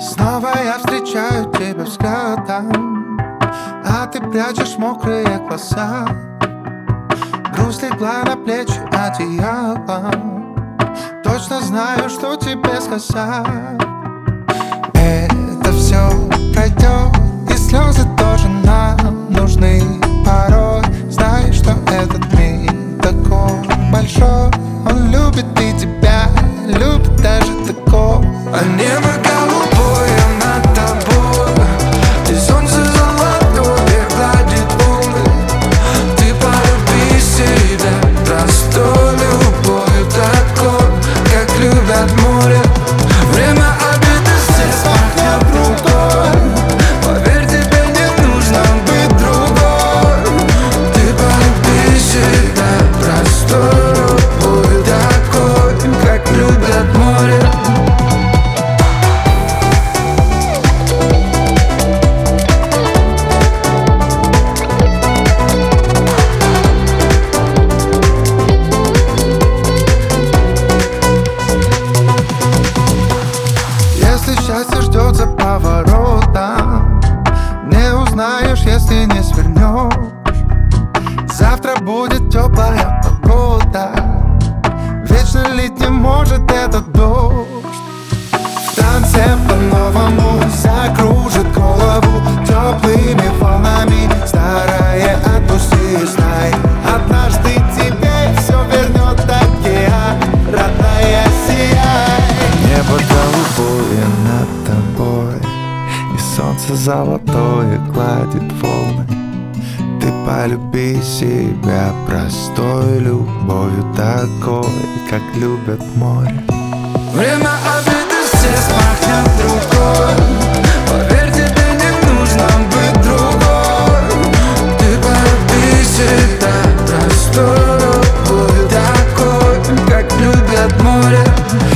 Снова я встречаю тебя взглядом, а ты прячешь мокрые глаза. Грусть легла на плечи одеялом. Точно знаю, что тебе сказать. Это все пройдет, и слезы тоже нам нужны порой. Знаешь, что этот мир такой большой. Он любит и тебя, любит даже такого. А небо голубое над тобой, и солнце золотое гладит волны. Ты полюби себя простой любовью такой, как любят море. Время обиды здесь пахнет рукой. Поверь, тебе не нужно быть другой. Ты полюби себя простой любовью такой, как любят море. Счастье ждет за поворотом. Не узнаешь, если не свернешь. Завтра будет теплая погода. Вечно лить не может этот дождь. В танце по-новому закружит голову теплыми волнами. Старое отпусти, знай, однажды тебе все вернет океан. Родная, сияй. Небо голубое над тобой, и солнце золотое гладит волны. Ты полюби себя простой любовью такой, как любят море. Время обиды здесь пахнет рукой. Поверь, тебе не нужно быть другой. Ты полюби себя простой любовью такой, как любят море.